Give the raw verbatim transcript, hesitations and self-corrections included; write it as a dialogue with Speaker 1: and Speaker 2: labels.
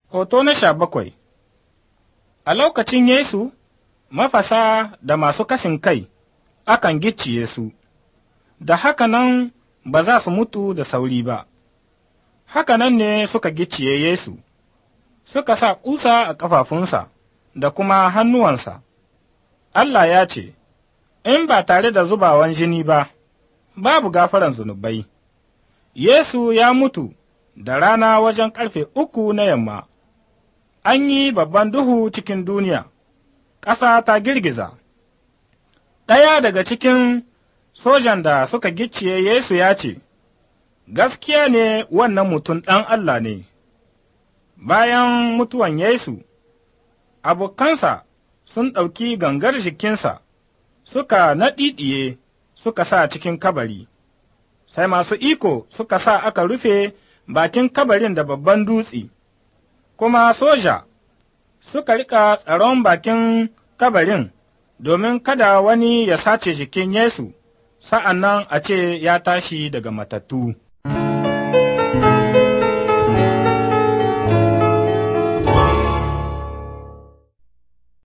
Speaker 1: Hoto na sha bakwai A lokacin Yesu, mafasa da masu kashin kai akan gicciye su, da haka nan ba za su mutu da sauri ba. Haka nan ne suka gicciye Yesu, suka sa ƙusa a ƙafafunsa da kuma hannuwansa. Allah ya ce, In ba tare da zubawan jini ba, babu gafaran zunubai. Yesu ya mutu da rana wajen ƙarfe uku na yamma. An yi babban duhu cikin duniya, ƙasa ta girgiza. Ɗaya daga cikin sojan da suka gicciye Yesu ya ce, Gaskiya ne wannan mutum ɗan Allah ne. Bayan mutuwan Yesu, abokansa sun ɗauki gangar jikinsa, suka naɗiɗiye suka sa cikin kabari, sai masu iko suka sa aka rufe bakin kabarin da babban dutse. Kuma soja suka rika tsaron bakin kabarin domin kada wani ya sace jikin Yesu, sa'an nan a ce ya tashi daga matattu.